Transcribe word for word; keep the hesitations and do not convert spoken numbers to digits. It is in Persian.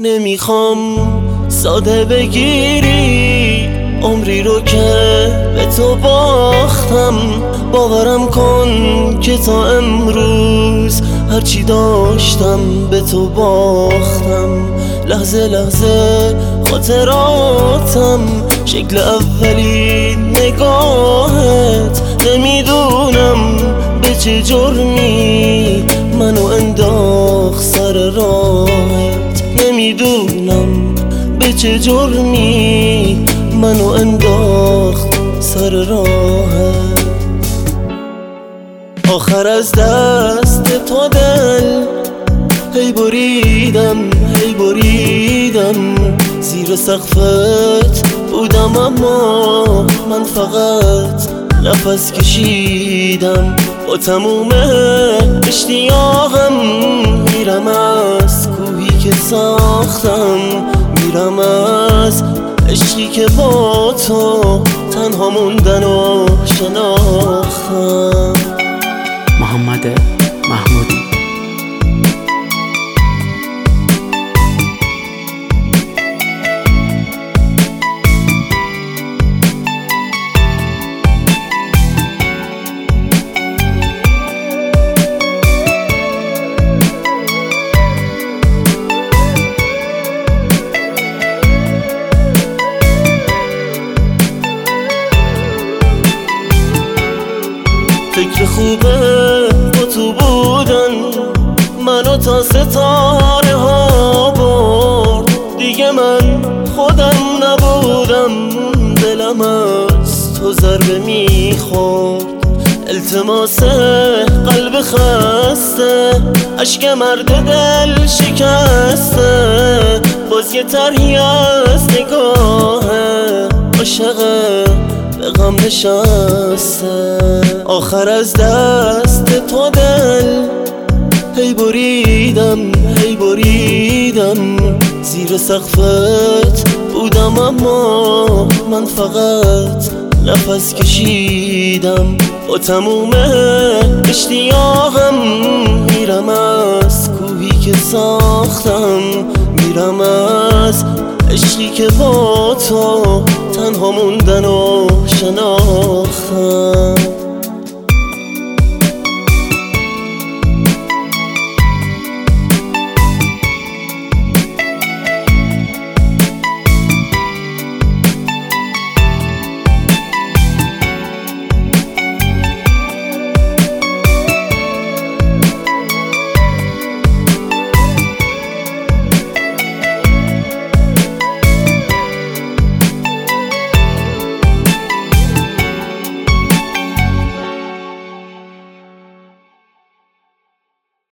نمیخوام ساده بگیری عمری رو که به تو باختم. باورم کن که تا امروز هرچی داشتم به تو باختم. لحظه لحظه خاطراتم شکل اولی نگاهت. نمیدونم به چه جرمی منو انداخت سر راهت. نمیدونم به چه جرمی منو انداخت سر راهت. آخر از دست تو دل هی بریدم هی بریدم. زیر سقفت بودم اما من فقط نفس کشیدم. با تموم اشتیاقم میرم از کوهی که ساختم. میرم از عشقی که با تو تنها موندن و شناختم. محمد محمودی. فکر خوبه با تو بودن منو تا ستاره ها برد. دیگه من خودم نبودم دلم از تو ضربه میخورد. التماس قلب خسته اشک مرد دل شکسته. باز یه طرحی از نگاه عاشقه به غم نشسته. آخر از دست تو دل هی بریدم هی بریدم. زیر سقفت بودم اما من فقط نفس کشیدم. با تموم اشتیاقم میرم از کوهی که ساختم. میرم از عشقی که با تو تنها موندن و شناختم.